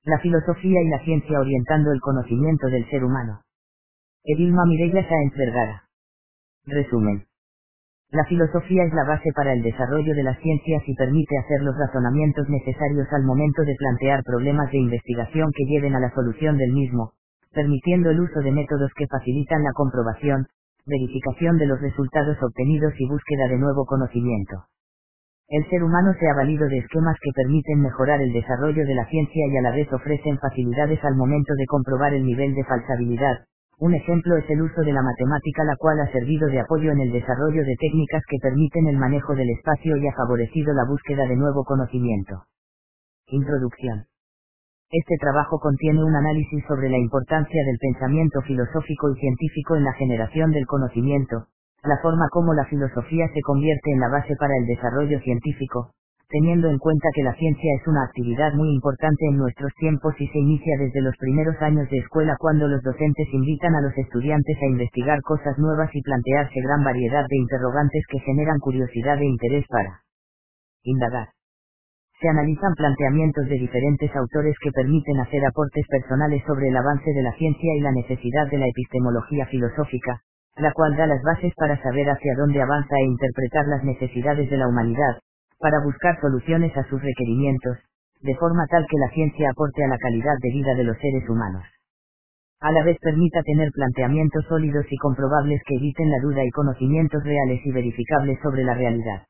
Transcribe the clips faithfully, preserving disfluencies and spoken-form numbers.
La filosofía y la ciencia orientando el conocimiento del ser humano. Edilma Mireia Sáenz Vergara. Resumen. La filosofía es la base para el desarrollo de las ciencias y permite hacer los razonamientos necesarios al momento de plantear problemas de investigación que lleven a la solución del mismo, permitiendo el uso de métodos que facilitan la comprobación, verificación de los resultados obtenidos y búsqueda de nuevo conocimiento. El ser humano se ha valido de esquemas que permiten mejorar el desarrollo de la ciencia y a la vez ofrecen facilidades al momento de comprobar el nivel de falsabilidad. Un ejemplo es el uso de la matemática, la cual ha servido de apoyo en el desarrollo de técnicas que permiten el manejo del espacio y ha favorecido la búsqueda de nuevo conocimiento. Introducción. Este trabajo contiene un análisis sobre la importancia del pensamiento filosófico y científico en la generación del conocimiento, la forma como la filosofía se convierte en la base para el desarrollo científico, teniendo en cuenta que la ciencia es una actividad muy importante en nuestros tiempos y se inicia desde los primeros años de escuela, cuando los docentes invitan a los estudiantes a investigar cosas nuevas y plantearse gran variedad de interrogantes que generan curiosidad e interés para indagar. Se analizan planteamientos de diferentes autores que permiten hacer aportes personales sobre el avance de la ciencia y la necesidad de la epistemología filosófica, la cual da las bases para saber hacia dónde avanza e interpretar las necesidades de la humanidad, para buscar soluciones a sus requerimientos, de forma tal que la ciencia aporte a la calidad de vida de los seres humanos. A la vez permita tener planteamientos sólidos y comprobables que eviten la duda y conocimientos reales y verificables sobre la realidad.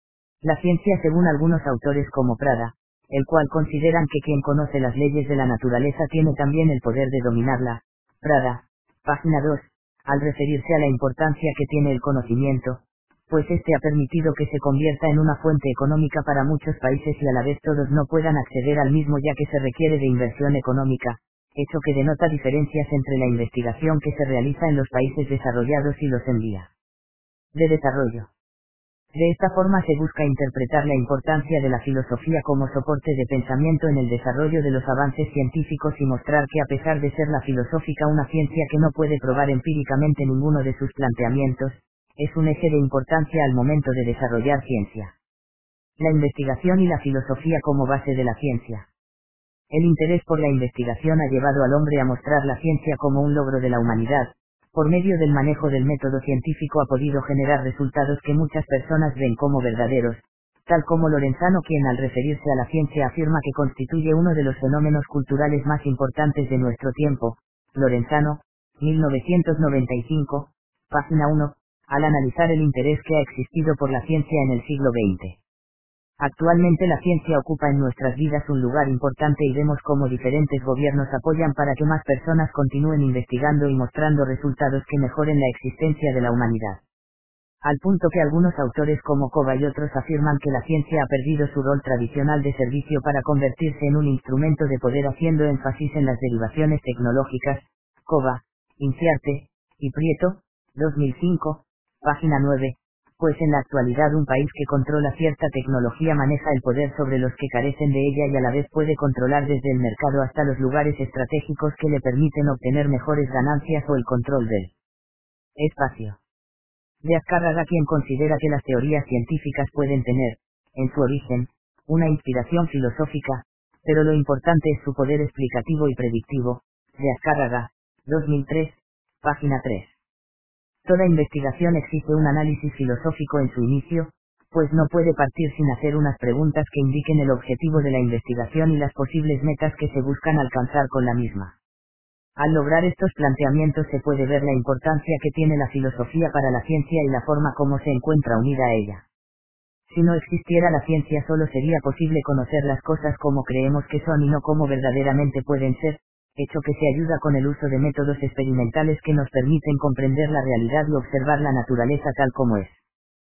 La ciencia, según algunos autores como Prada, el cual consideran que quien conoce las leyes de la naturaleza tiene también el poder de dominarla. Prada, página dos, al referirse a la importancia que tiene el conocimiento, pues este ha permitido que se convierta en una fuente económica para muchos países y a la vez todos no puedan acceder al mismo, ya que se requiere de inversión económica, hecho que denota diferencias entre la investigación que se realiza en los países desarrollados y los en vía de desarrollo. De esta forma se busca interpretar la importancia de la filosofía como soporte de pensamiento en el desarrollo de los avances científicos y mostrar que, a pesar de ser la filosófica una ciencia que no puede probar empíricamente ninguno de sus planteamientos, es un eje de importancia al momento de desarrollar ciencia. La investigación y la filosofía como base de la ciencia. El interés por la investigación ha llevado al hombre a mostrar la ciencia como un logro de la humanidad. Por medio del manejo del método científico ha podido generar resultados que muchas personas ven como verdaderos, tal como Lorenzano, quien al referirse a la ciencia afirma que constituye uno de los fenómenos culturales más importantes de nuestro tiempo. Lorenzano, mil novecientos noventa y cinco, página uno, al analizar el interés que ha existido por la ciencia en el siglo veinte. Actualmente la ciencia ocupa en nuestras vidas un lugar importante y vemos cómo diferentes gobiernos apoyan para que más personas continúen investigando y mostrando resultados que mejoren la existencia de la humanidad. Al punto que algunos autores como Cova y otros afirman que la ciencia ha perdido su rol tradicional de servicio para convertirse en un instrumento de poder, haciendo énfasis en las derivaciones tecnológicas. Cova, Inciarte y Prieto, dos mil cinco, página nueve. Pues en la actualidad un país que controla cierta tecnología maneja el poder sobre los que carecen de ella y a la vez puede controlar desde el mercado hasta los lugares estratégicos que le permiten obtener mejores ganancias o el control del espacio. De Azcárraga, quien considera que las teorías científicas pueden tener, en su origen, una inspiración filosófica, pero lo importante es su poder explicativo y predictivo. De Azcárraga, dos mil tres, página tres. Toda investigación exige un análisis filosófico en su inicio, pues no puede partir sin hacer unas preguntas que indiquen el objetivo de la investigación y las posibles metas que se buscan alcanzar con la misma. Al lograr estos planteamientos se puede ver la importancia que tiene la filosofía para la ciencia y la forma como se encuentra unida a ella. Si no existiera la ciencia, solo sería posible conocer las cosas como creemos que son y no como verdaderamente pueden ser, hecho que se ayuda con el uso de métodos experimentales que nos permiten comprender la realidad y observar la naturaleza tal como es.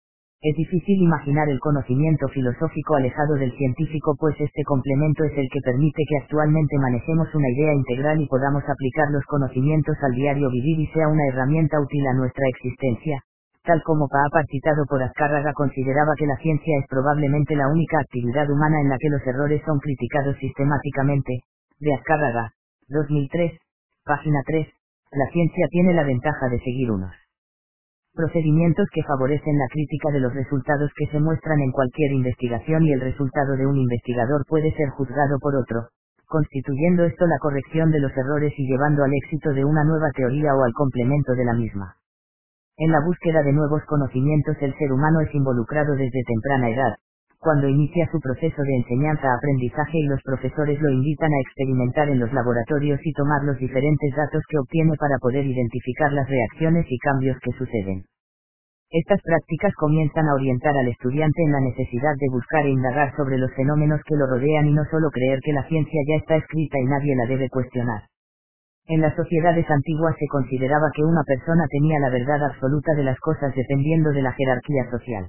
Es difícil imaginar el conocimiento filosófico alejado del científico, pues este complemento es el que permite que actualmente manejemos una idea integral y podamos aplicar los conocimientos al diario vivir y sea una herramienta útil a nuestra existencia. Tal como Papa, citado por Azcárraga, consideraba que la ciencia es probablemente la única actividad humana en la que los errores son criticados sistemáticamente. De Azcárraga, dos mil tres, página tres, la ciencia tiene la ventaja de seguir unos procedimientos que favorecen la crítica de los resultados que se muestran en cualquier investigación y el resultado de un investigador puede ser juzgado por otro, constituyendo esto la corrección de los errores y llevando al éxito de una nueva teoría o al complemento de la misma. En la búsqueda de nuevos conocimientos el ser humano es involucrado desde temprana edad, cuando inicia su proceso de enseñanza-aprendizaje y los profesores lo invitan a experimentar en los laboratorios y tomar los diferentes datos que obtiene para poder identificar las reacciones y cambios que suceden. Estas prácticas comienzan a orientar al estudiante en la necesidad de buscar e indagar sobre los fenómenos que lo rodean y no solo creer que la ciencia ya está escrita y nadie la debe cuestionar. En las sociedades antiguas se consideraba que una persona tenía la verdad absoluta de las cosas dependiendo de la jerarquía social.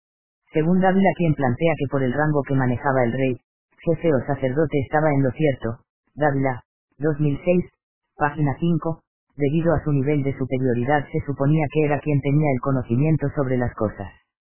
Según Dávila, quien plantea que por el rango que manejaba el rey, jefe o sacerdote estaba en lo cierto, Dávila, dos mil seis, página cinco, debido a su nivel de superioridad se suponía que era quien tenía el conocimiento sobre las cosas.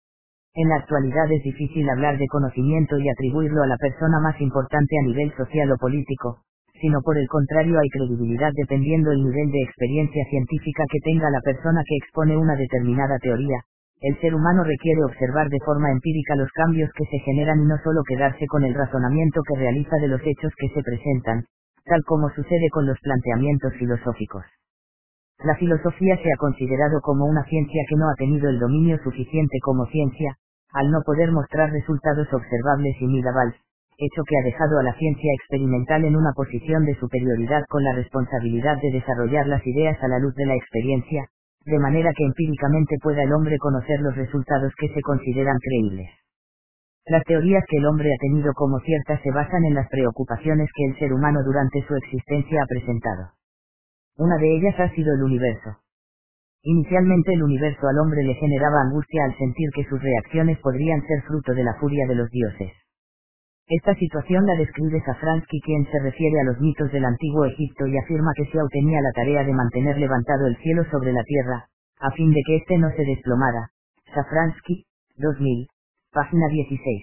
En la actualidad es difícil hablar de conocimiento y atribuirlo a la persona más importante a nivel social o político, sino por el contrario hay credibilidad dependiendo el nivel de experiencia científica que tenga la persona que expone una determinada teoría. El ser humano requiere observar de forma empírica los cambios que se generan y no solo quedarse con el razonamiento que realiza de los hechos que se presentan, tal como sucede con los planteamientos filosóficos. La filosofía se ha considerado como una ciencia que no ha tenido el dominio suficiente como ciencia, al no poder mostrar resultados observables y mirables, hecho que ha dejado a la ciencia experimental en una posición de superioridad con la responsabilidad de desarrollar las ideas a la luz de la experiencia, de manera que empíricamente pueda el hombre conocer los resultados que se consideran creíbles. Las teorías que el hombre ha tenido como ciertas se basan en las preocupaciones que el ser humano durante su existencia ha presentado. Una de ellas ha sido el universo. Inicialmente el universo al hombre le generaba angustia al sentir que sus reacciones podrían ser fruto de la furia de los dioses. Esta situación la describe Safransky, quien se refiere a los mitos del antiguo Egipto y afirma que Siao tenía la tarea de mantener levantado el cielo sobre la tierra, a fin de que éste no se desplomara. Safransky, dos mil, página dieciséis.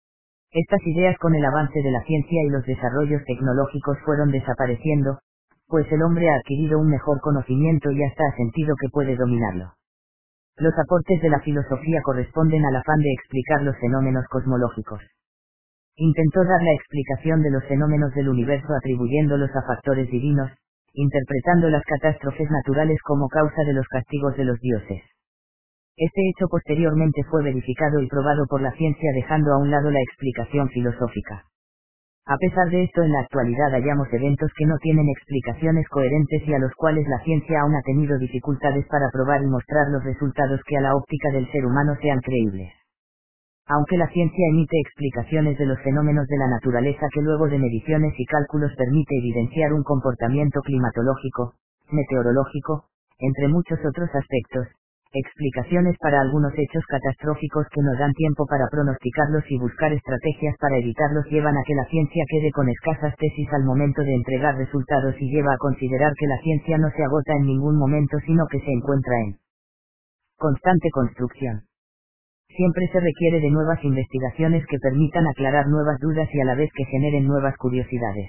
Estas ideas con el avance de la ciencia y los desarrollos tecnológicos fueron desapareciendo, pues el hombre ha adquirido un mejor conocimiento y hasta ha sentido que puede dominarlo. Los aportes de la filosofía corresponden al afán de explicar los fenómenos cosmológicos. Intentó dar la explicación de los fenómenos del universo atribuyéndolos a factores divinos, interpretando las catástrofes naturales como causa de los castigos de los dioses. Este hecho posteriormente fue verificado y probado por la ciencia dejando a un lado la explicación filosófica. A pesar de esto, en la actualidad hallamos eventos que no tienen explicaciones coherentes y a los cuales la ciencia aún ha tenido dificultades para probar y mostrar los resultados que a la óptica del ser humano sean creíbles. Aunque la ciencia emite explicaciones de los fenómenos de la naturaleza que luego de mediciones y cálculos permite evidenciar un comportamiento climatológico, meteorológico, entre muchos otros aspectos, explicaciones para algunos hechos catastróficos que no dan tiempo para pronosticarlos y buscar estrategias para evitarlos llevan a que la ciencia quede con escasas tesis al momento de entregar resultados y lleva a considerar que la ciencia no se agota en ningún momento sino que se encuentra en constante construcción. Siempre se requiere de nuevas investigaciones que permitan aclarar nuevas dudas y a la vez que generen nuevas curiosidades.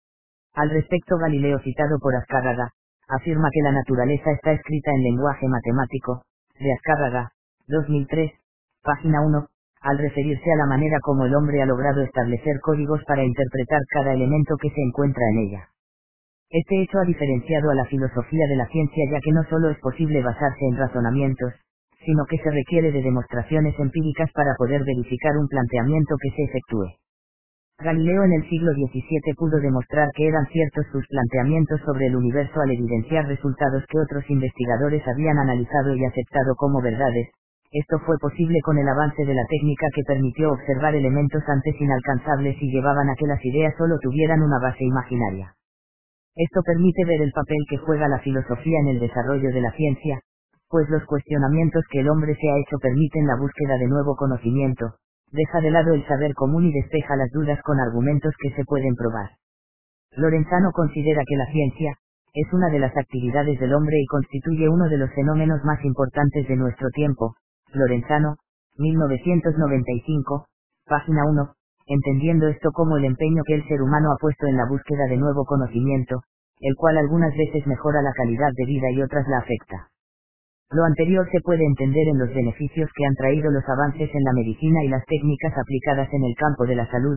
Al respecto, Galileo, citado por Azcárraga, afirma que la naturaleza está escrita en lenguaje matemático, de Azcárraga, dos mil tres, página uno, al referirse a la manera como el hombre ha logrado establecer códigos para interpretar cada elemento que se encuentra en ella. Este hecho ha diferenciado a la filosofía de la ciencia, ya que no solo es posible basarse en razonamientos, sino que se requiere de demostraciones empíricas para poder verificar un planteamiento que se efectúe. Galileo en el siglo diecisiete pudo demostrar que eran ciertos sus planteamientos sobre el universo al evidenciar resultados que otros investigadores habían analizado y aceptado como verdades. Esto fue posible con el avance de la técnica que permitió observar elementos antes inalcanzables y llevaban a que las ideas solo tuvieran una base imaginaria. Esto permite ver el papel que juega la filosofía en el desarrollo de la ciencia, pues los cuestionamientos que el hombre se ha hecho permiten la búsqueda de nuevo conocimiento, deja de lado el saber común y despeja las dudas con argumentos que se pueden probar. Lorenzano considera que la ciencia es una de las actividades del hombre y constituye uno de los fenómenos más importantes de nuestro tiempo. Lorenzano, mil novecientos noventa y cinco, página uno, entendiendo esto como el empeño que el ser humano ha puesto en la búsqueda de nuevo conocimiento, el cual algunas veces mejora la calidad de vida y otras la afecta. Lo anterior se puede entender en los beneficios que han traído los avances en la medicina y las técnicas aplicadas en el campo de la salud,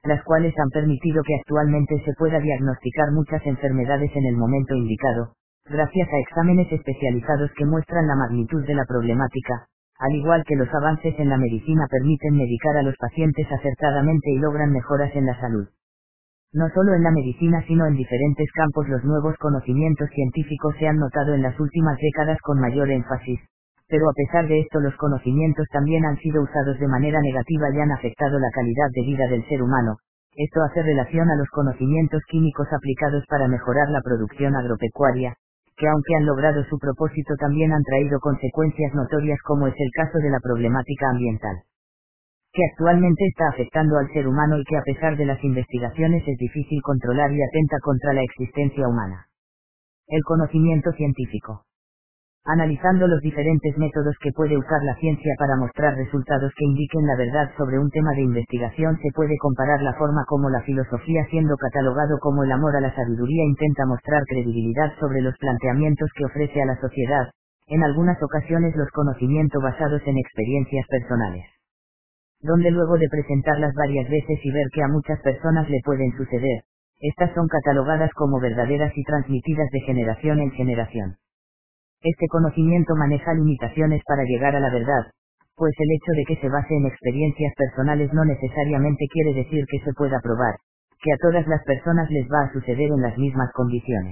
las cuales han permitido que actualmente se pueda diagnosticar muchas enfermedades en el momento indicado, gracias a exámenes especializados que muestran la magnitud de la problemática, al igual que los avances en la medicina permiten medicar a los pacientes acertadamente y logran mejoras en la salud. No solo en la medicina sino en diferentes campos los nuevos conocimientos científicos se han notado en las últimas décadas con mayor énfasis, pero a pesar de esto los conocimientos también han sido usados de manera negativa y han afectado la calidad de vida del ser humano. Esto hace relación a los conocimientos químicos aplicados para mejorar la producción agropecuaria, que aunque han logrado su propósito también han traído consecuencias notorias como es el caso de la problemática ambiental, que actualmente está afectando al ser humano y que a pesar de las investigaciones es difícil controlar y atenta contra la existencia humana. El conocimiento científico. Analizando los diferentes métodos que puede usar la ciencia para mostrar resultados que indiquen la verdad sobre un tema de investigación, se puede comparar la forma como la filosofía, siendo catalogado como el amor a la sabiduría, intenta mostrar credibilidad sobre los planteamientos que ofrece a la sociedad, en algunas ocasiones los conocimientos basados en experiencias personales, donde luego de presentarlas varias veces y ver que a muchas personas le pueden suceder, estas son catalogadas como verdaderas y transmitidas de generación en generación. Este conocimiento maneja limitaciones para llegar a la verdad, pues el hecho de que se base en experiencias personales no necesariamente quiere decir que se pueda probar, que a todas las personas les va a suceder en las mismas condiciones.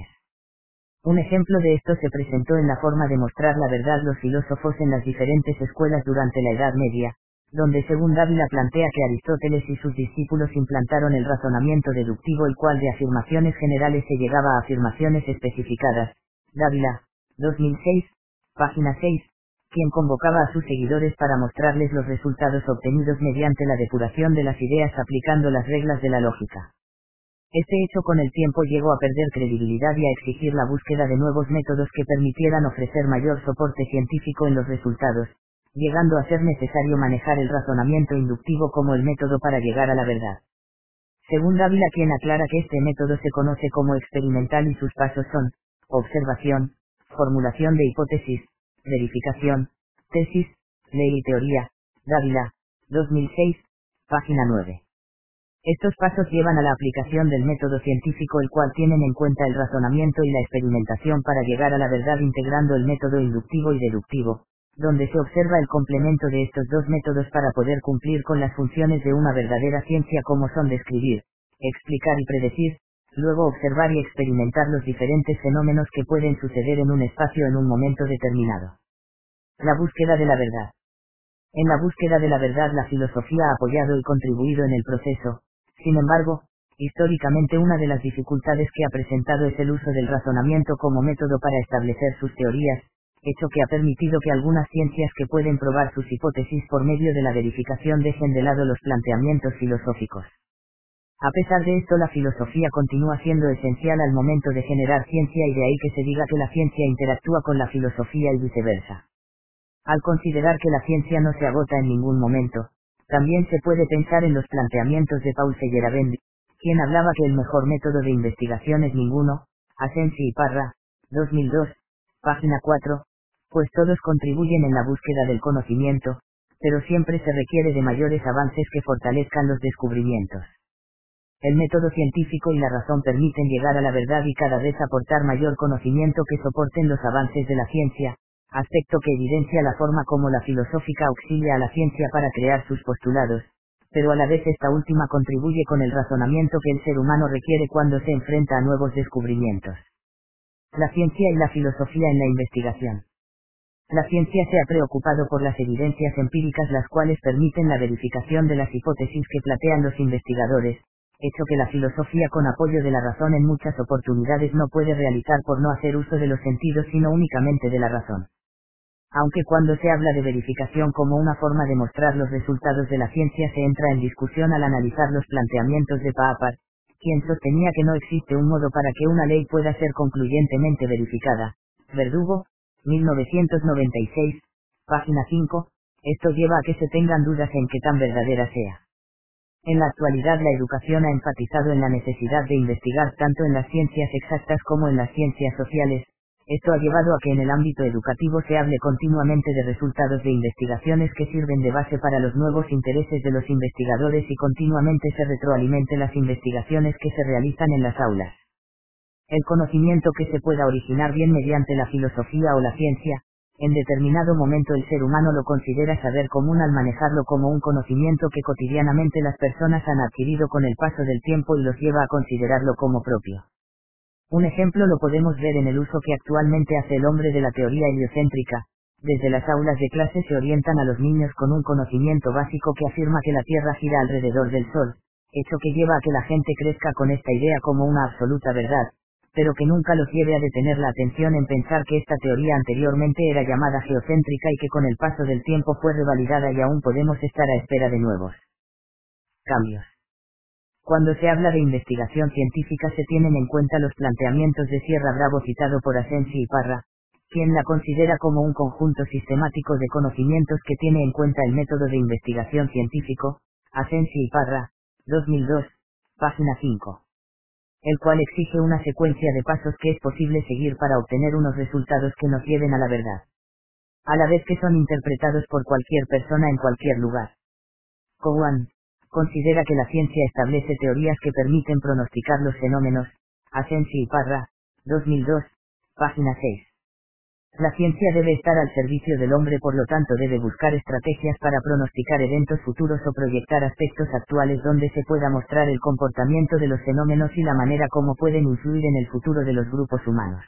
Un ejemplo de esto se presentó en la forma de mostrar la verdad los filósofos en las diferentes escuelas durante la Edad Media, donde según Dávila plantea que Aristóteles y sus discípulos implantaron el razonamiento deductivo, el cual de afirmaciones generales se llegaba a afirmaciones especificadas. Dávila, dos mil seis, página seis, quien convocaba a sus seguidores para mostrarles los resultados obtenidos mediante la depuración de las ideas aplicando las reglas de la lógica. Este hecho con el tiempo llegó a perder credibilidad y a exigir la búsqueda de nuevos métodos que permitieran ofrecer mayor soporte científico en los resultados, llegando a ser necesario manejar el razonamiento inductivo como el método para llegar a la verdad. Según Dávila, quien aclara que este método se conoce como experimental y sus pasos son: observación, formulación de hipótesis, verificación, tesis, ley y teoría. Dávila, dos mil seis, página nueve. Estos pasos llevan a la aplicación del método científico, el cual tienen en cuenta el razonamiento y la experimentación para llegar a la verdad, integrando el método inductivo y deductivo, donde se observa el complemento de estos dos métodos para poder cumplir con las funciones de una verdadera ciencia, como son describir, explicar y predecir, luego observar y experimentar los diferentes fenómenos que pueden suceder en un espacio en un momento determinado. La búsqueda de la verdad. En la búsqueda de la verdad la filosofía ha apoyado y contribuido en el proceso. Sin embargo, históricamente una de las dificultades que ha presentado es el uso del razonamiento como método para establecer sus teorías, hecho que ha permitido que algunas ciencias que pueden probar sus hipótesis por medio de la verificación dejen de lado los planteamientos filosóficos. A pesar de esto, la filosofía continúa siendo esencial al momento de generar ciencia, y de ahí que se diga que la ciencia interactúa con la filosofía y viceversa. Al considerar que la ciencia no se agota en ningún momento, también se puede pensar en los planteamientos de Paul Feyerabend, quien hablaba que el mejor método de investigación es ninguno. Asensi y Parra, dos mil dos, página cuatro, pues todos contribuyen en la búsqueda del conocimiento, pero siempre se requiere de mayores avances que fortalezcan los descubrimientos. El método científico y la razón permiten llegar a la verdad y cada vez aportar mayor conocimiento que soporten los avances de la ciencia, aspecto que evidencia la forma como la filosófica auxilia a la ciencia para crear sus postulados, pero a la vez esta última contribuye con el razonamiento que el ser humano requiere cuando se enfrenta a nuevos descubrimientos. La ciencia y la filosofía en la investigación. La ciencia se ha preocupado por las evidencias empíricas, las cuales permiten la verificación de las hipótesis que plantean los investigadores, hecho que la filosofía, con apoyo de la razón, en muchas oportunidades no puede realizar por no hacer uso de los sentidos sino únicamente de la razón. Aunque cuando se habla de verificación como una forma de mostrar los resultados de la ciencia se entra en discusión al analizar los planteamientos de Papert, quien sostenía que no existe un modo para que una ley pueda ser concluyentemente verificada. Verdugo, mil novecientos noventa y seis, página cinco, esto lleva a que se tengan dudas en qué tan verdadera sea. En la actualidad la educación ha enfatizado en la necesidad de investigar tanto en las ciencias exactas como en las ciencias sociales, Esto ha llevado a que en el ámbito educativo se hable continuamente de resultados de investigaciones que sirven de base para los nuevos intereses de los investigadores y continuamente se retroalimente las investigaciones que se realizan en las aulas. El conocimiento que se pueda originar bien mediante la filosofía o la ciencia, en determinado momento el ser humano lo considera saber común al manejarlo como un conocimiento que cotidianamente las personas han adquirido con el paso del tiempo y los lleva a considerarlo como propio. Un ejemplo lo podemos ver en el uso que actualmente hace el hombre de la teoría heliocéntrica. Desde las aulas de clase se orientan a los niños con un conocimiento básico que afirma que la Tierra gira alrededor del Sol, hecho que lleva a que la gente crezca con esta idea como una absoluta verdad, pero que nunca los lleve a detener la atención en pensar que esta teoría anteriormente era llamada geocéntrica y que con el paso del tiempo fue revalidada y aún podemos estar a espera de nuevos cambios. Cuando se habla de investigación científica se tienen en cuenta los planteamientos de Sierra Bravo citado por Asensi y Parra, quien la considera como un conjunto sistemático de conocimientos que tiene en cuenta el método de investigación científico, Asensi y Parra, dos mil dos, página cinco. El cual exige una secuencia de pasos que es posible seguir para obtener unos resultados que nos lleven a la verdad. A la vez que son interpretados por cualquier persona en cualquier lugar. Cowan considera que la ciencia establece teorías que permiten pronosticar los fenómenos, Asensi y Parra, dos mil dos, página seis. La ciencia debe estar al servicio del hombre, por lo tanto debe buscar estrategias para pronosticar eventos futuros o proyectar aspectos actuales donde se pueda mostrar el comportamiento de los fenómenos y la manera como pueden influir en el futuro de los grupos humanos.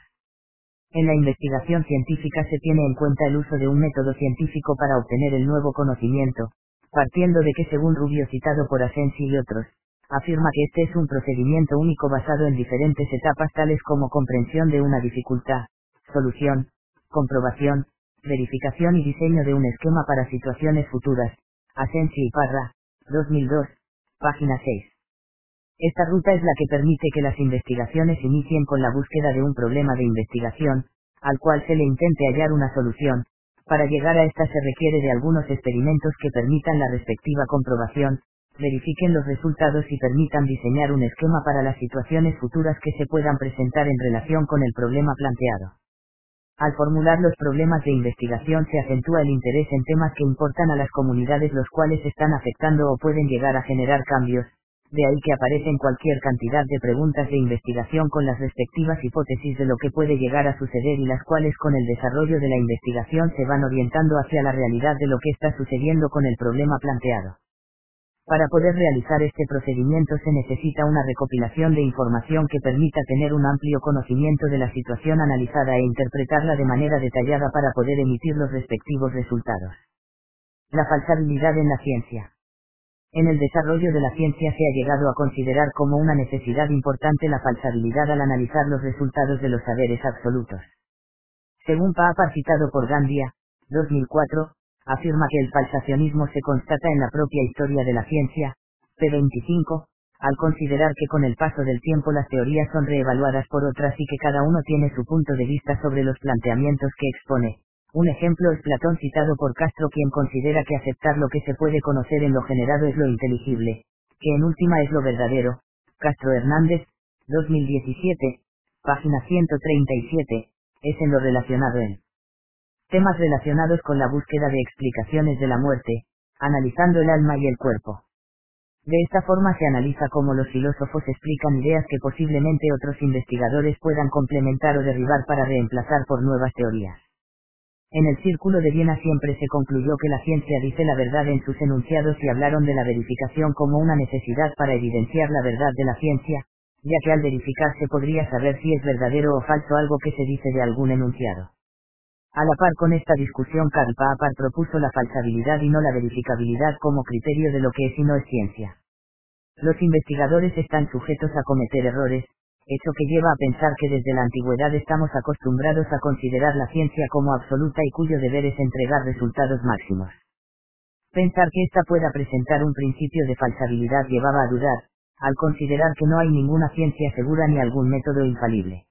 En la investigación científica se tiene en cuenta el uso de un método científico para obtener el nuevo conocimiento, partiendo de que según Rubio citado por Asensi y otros, afirma que este es un procedimiento único basado en diferentes etapas tales como comprensión de una dificultad, solución, comprobación, verificación y diseño de un esquema para situaciones futuras, Asensi y Parra, dos mil dos, página seis. Esta ruta es la que permite que las investigaciones inicien con la búsqueda de un problema de investigación, al cual se le intente hallar una solución. Para llegar a esta se requiere de algunos experimentos que permitan la respectiva comprobación, verifiquen los resultados y permitan diseñar un esquema para las situaciones futuras que se puedan presentar en relación con el problema planteado. Al formular los problemas de investigación se acentúa el interés en temas que importan a las comunidades los cuales están afectando o pueden llegar a generar cambios, de ahí que aparecen cualquier cantidad de preguntas de investigación con las respectivas hipótesis de lo que puede llegar a suceder y las cuales con el desarrollo de la investigación se van orientando hacia la realidad de lo que está sucediendo con el problema planteado. Para poder realizar este procedimiento se necesita una recopilación de información que permita tener un amplio conocimiento de la situación analizada e interpretarla de manera detallada para poder emitir los respectivos resultados. La falsabilidad en la ciencia. En el desarrollo de la ciencia se ha llegado a considerar como una necesidad importante la falsabilidad al analizar los resultados de los saberes absolutos. Según Papar citado por Gandia, dos mil cuatro, afirma que el falsacionismo se constata en la propia historia de la ciencia, P veinticinco, al considerar que con el paso del tiempo las teorías son reevaluadas por otras y que cada uno tiene su punto de vista sobre los planteamientos que expone. Un ejemplo es Platón citado por Castro, quien considera que aceptar lo que se puede conocer en lo generado es lo inteligible, que en última es lo verdadero. Castro Hernández, dos mil diecisiete, página ciento treinta y siete, es en lo relacionado en temas relacionados con la búsqueda de explicaciones de la muerte, analizando el alma y el cuerpo. De esta forma se analiza cómo los filósofos explican ideas que posiblemente otros investigadores puedan complementar o derribar para reemplazar por nuevas teorías. En el Círculo de Viena siempre se concluyó que la ciencia dice la verdad en sus enunciados y hablaron de la verificación como una necesidad para evidenciar la verdad de la ciencia, ya que al verificar se podría saber si es verdadero o falso algo que se dice de algún enunciado. A la par con esta discusión, Karl Popper propuso la falsabilidad y no la verificabilidad como criterio de lo que es y no es ciencia. Los investigadores están sujetos a cometer errores, hecho que lleva a pensar que desde la antigüedad estamos acostumbrados a considerar la ciencia como absoluta y cuyo deber es entregar resultados máximos. Pensar que ésta pueda presentar un principio de falsabilidad llevaba a dudar, al considerar que no hay ninguna ciencia segura ni algún método infalible.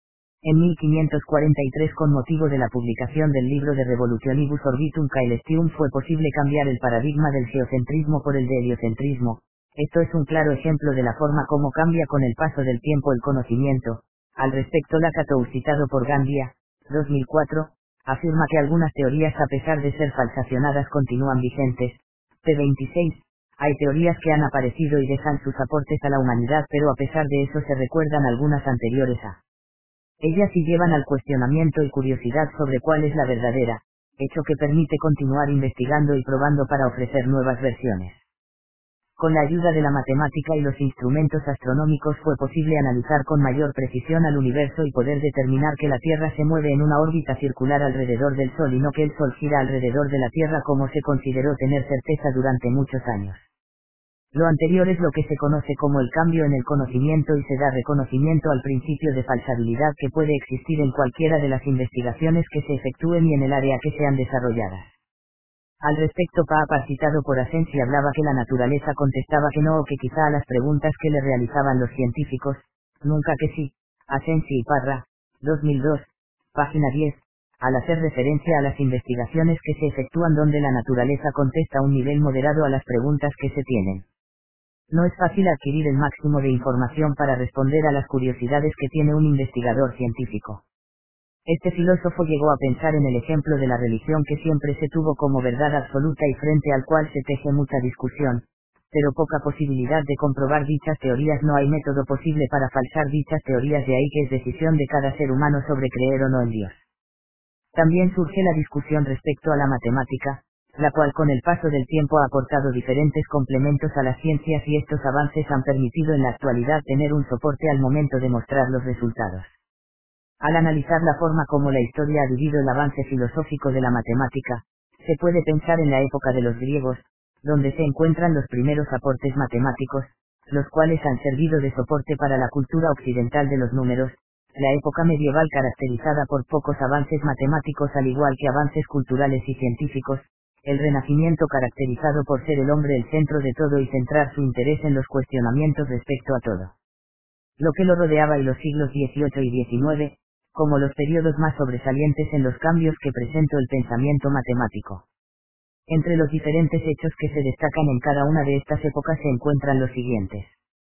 En mil quinientos cuarenta y tres, con motivo de la publicación del libro de Revolutionibus Orbitum Caelestium, fue posible cambiar el paradigma del geocentrismo por el de heliocentrismo. Esto es un claro ejemplo de la forma como cambia con el paso del tiempo el conocimiento. Al respecto, Lakatos citado por Gandia, dos mil cuatro, afirma que algunas teorías a pesar de ser falsacionadas continúan vigentes. P veintiséis, hay teorías que han aparecido y dejan sus aportes a la humanidad pero a pesar de eso se recuerdan algunas anteriores a ellas y llevan al cuestionamiento y curiosidad sobre cuál es la verdadera, hecho que permite continuar investigando y probando para ofrecer nuevas versiones. Con la ayuda de la matemática y los instrumentos astronómicos fue posible analizar con mayor precisión al universo y poder determinar que la Tierra se mueve en una órbita circular alrededor del Sol y no que el Sol gira alrededor de la Tierra como se consideró tener certeza durante muchos años. Lo anterior es lo que se conoce como el cambio en el conocimiento y se da reconocimiento al principio de falsabilidad que puede existir en cualquiera de las investigaciones que se efectúen y en el área que sean desarrolladas. Al respecto, Papa, citado por Asensi, hablaba que la naturaleza contestaba que no o que quizá a las preguntas que le realizaban los científicos, nunca que sí. Asensi y Parra, dos mil dos, página diez, al hacer referencia a las investigaciones que se efectúan donde la naturaleza contesta a un nivel moderado a las preguntas que se tienen. No es fácil adquirir el máximo de información para responder a las curiosidades que tiene un investigador científico. Este filósofo llegó a pensar en el ejemplo de la religión que siempre se tuvo como verdad absoluta y frente al cual se teje mucha discusión, pero poca posibilidad de comprobar dichas teorías. No hay método posible para falsar dichas teorías, de ahí que es decisión de cada ser humano sobre creer o no en Dios. También surge la discusión respecto a la matemática, la cual con el paso del tiempo ha aportado diferentes complementos a las ciencias y estos avances han permitido en la actualidad tener un soporte al momento de mostrar los resultados. Al analizar la forma como la historia ha vivido el avance filosófico de la matemática, se puede pensar en la época de los griegos, donde se encuentran los primeros aportes matemáticos, los cuales han servido de soporte para la cultura occidental de los números, la época medieval caracterizada por pocos avances matemáticos al igual que avances culturales y científicos, el Renacimiento caracterizado por ser el hombre el centro de todo y centrar su interés en los cuestionamientos respecto a todo lo que lo rodeaba, y los siglos dieciocho y diecinueve, como los periodos más sobresalientes en los cambios que presentó el pensamiento matemático. Entre los diferentes hechos que se destacan en cada una de estas épocas se encuentran los siguientes.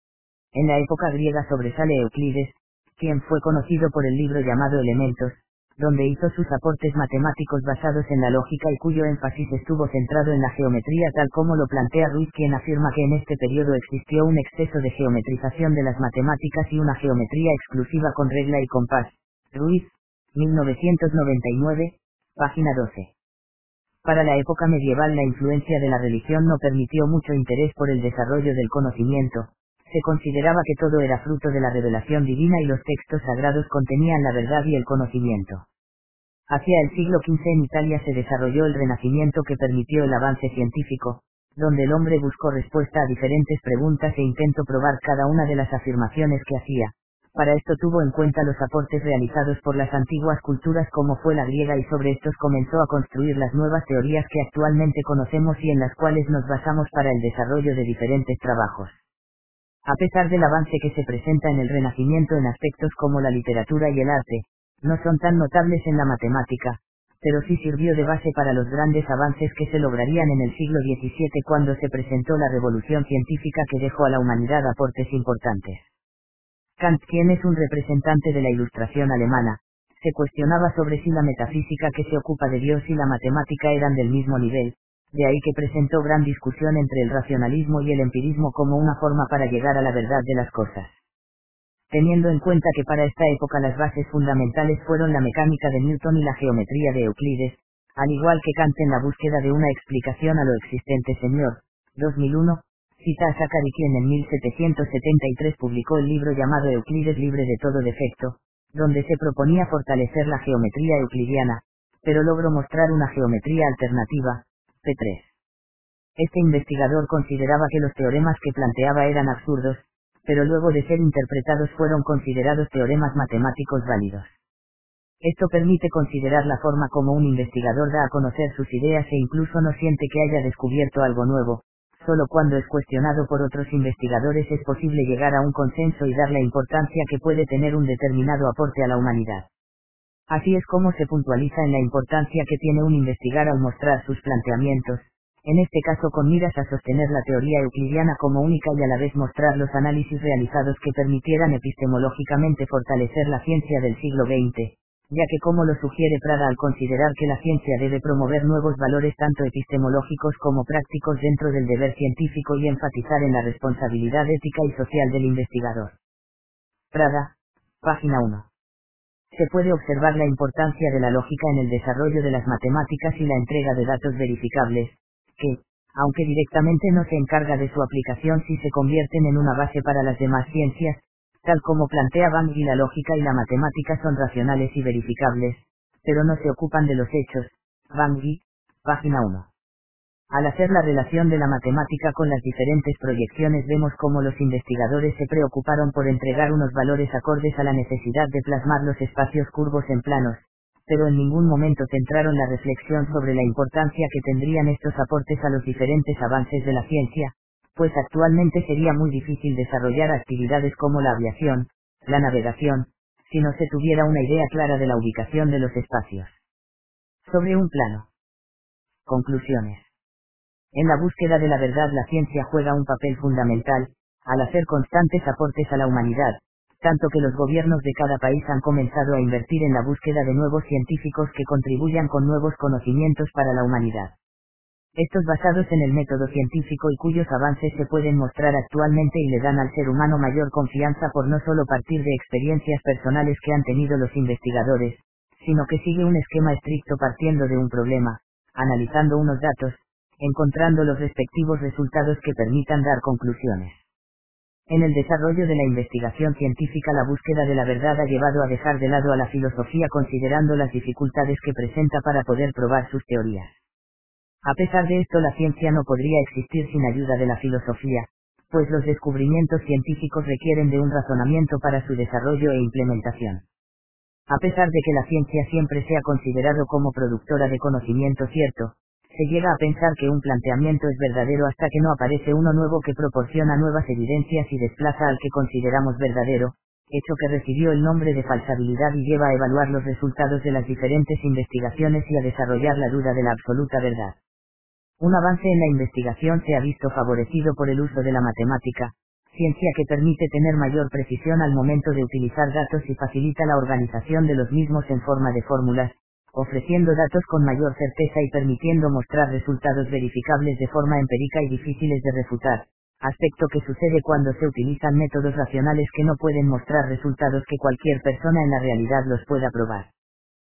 En la época griega sobresale Euclides, quien fue conocido por el libro llamado Elementos, donde hizo sus aportes matemáticos basados en la lógica y cuyo énfasis estuvo centrado en la geometría, tal como lo plantea Ruiz, quien afirma que en este periodo existió un exceso de geometrización de las matemáticas y una geometría exclusiva con regla y compás. Ruiz, mil novecientos noventa y nueve, página doce. Para la época medieval la influencia de la religión no permitió mucho interés por el desarrollo del conocimiento. Se consideraba que todo era fruto de la revelación divina y los textos sagrados contenían la verdad y el conocimiento. Hacia el siglo quince en Italia se desarrolló el Renacimiento, que permitió el avance científico, donde el hombre buscó respuesta a diferentes preguntas e intentó probar cada una de las afirmaciones que hacía. Para esto tuvo en cuenta los aportes realizados por las antiguas culturas como fue la griega y sobre estos comenzó a construir las nuevas teorías que actualmente conocemos y en las cuales nos basamos para el desarrollo de diferentes trabajos. A pesar del avance que se presenta en el Renacimiento en aspectos como la literatura y el arte, no son tan notables en la matemática, pero sí sirvió de base para los grandes avances que se lograrían en el siglo diecisiete cuando se presentó la revolución científica que dejó a la humanidad aportes importantes. Kant, quien es un representante de la Ilustración alemana, se cuestionaba sobre si la metafísica que se ocupa de Dios y la matemática eran del mismo nivel, de ahí que presentó gran discusión entre el racionalismo y el empirismo como una forma para llegar a la verdad de las cosas. Teniendo en cuenta que para esta época las bases fundamentales fueron la mecánica de Newton y la geometría de Euclides, al igual que Kant en la búsqueda de una explicación a lo existente. Señor, dos mil uno, cita a Zachary, quien en mil setecientos setenta y tres publicó el libro llamado Euclides libre de todo defecto, donde se proponía fortalecer la geometría euclidiana, pero logró mostrar una geometría alternativa, P tres. Este investigador consideraba que los teoremas que planteaba eran absurdos, pero luego de ser interpretados fueron considerados teoremas matemáticos válidos. Esto permite considerar la forma como un investigador da a conocer sus ideas e incluso no siente que haya descubierto algo nuevo. Solo cuando es cuestionado por otros investigadores es posible llegar a un consenso y dar la importancia que puede tener un determinado aporte a la humanidad. Así es como se puntualiza en la importancia que tiene un investigar al mostrar sus planteamientos, en este caso con miras a sostener la teoría euclidiana como única y a la vez mostrar los análisis realizados que permitieran epistemológicamente fortalecer la ciencia del siglo veinte. ya que como lo sugiere Prada al considerar que la ciencia debe promover nuevos valores tanto epistemológicos como prácticos dentro del deber científico y enfatizar en la responsabilidad ética y social del investigador. Prada, página uno. Se puede observar la importancia de la lógica en el desarrollo de las matemáticas y la entrega de datos verificables, que, aunque directamente no se encarga de su aplicación, sí se convierten en una base para las demás ciencias, tal como plantea Bangui. La lógica y la matemática son racionales y verificables, pero no se ocupan de los hechos. Bangui, página uno. Al hacer la relación de la matemática con las diferentes proyecciones vemos cómo los investigadores se preocuparon por entregar unos valores acordes a la necesidad de plasmar los espacios curvos en planos, pero en ningún momento centraron la reflexión sobre la importancia que tendrían estos aportes a los diferentes avances de la ciencia, pues actualmente sería muy difícil desarrollar actividades como la aviación, la navegación, si no se tuviera una idea clara de la ubicación de los espacios. Sobre un plano. Conclusiones. En la búsqueda de la verdad la ciencia juega un papel fundamental, al hacer constantes aportes a la humanidad, tanto que los gobiernos de cada país han comenzado a invertir en la búsqueda de nuevos científicos que contribuyan con nuevos conocimientos para la humanidad. Estos basados en el método científico y cuyos avances se pueden mostrar actualmente y le dan al ser humano mayor confianza por no solo partir de experiencias personales que han tenido los investigadores, sino que sigue un esquema estricto partiendo de un problema, analizando unos datos, encontrando los respectivos resultados que permitan dar conclusiones. En el desarrollo de la investigación científica la búsqueda de la verdad ha llevado a dejar de lado a la filosofía considerando las dificultades que presenta para poder probar sus teorías. A pesar de esto la ciencia no podría existir sin ayuda de la filosofía, pues los descubrimientos científicos requieren de un razonamiento para su desarrollo e implementación. A pesar de que la ciencia siempre se ha considerado como productora de conocimiento cierto, se llega a pensar que un planteamiento es verdadero hasta que no aparece uno nuevo que proporciona nuevas evidencias y desplaza al que consideramos verdadero, hecho que recibió el nombre de falsabilidad y lleva a evaluar los resultados de las diferentes investigaciones y a desarrollar la duda de la absoluta verdad. Un avance en la investigación se ha visto favorecido por el uso de la matemática, ciencia que permite tener mayor precisión al momento de utilizar datos y facilita la organización de los mismos en forma de fórmulas, ofreciendo datos con mayor certeza y permitiendo mostrar resultados verificables de forma empírica y difíciles de refutar, aspecto que sucede cuando se utilizan métodos racionales que no pueden mostrar resultados que cualquier persona en la realidad los pueda probar.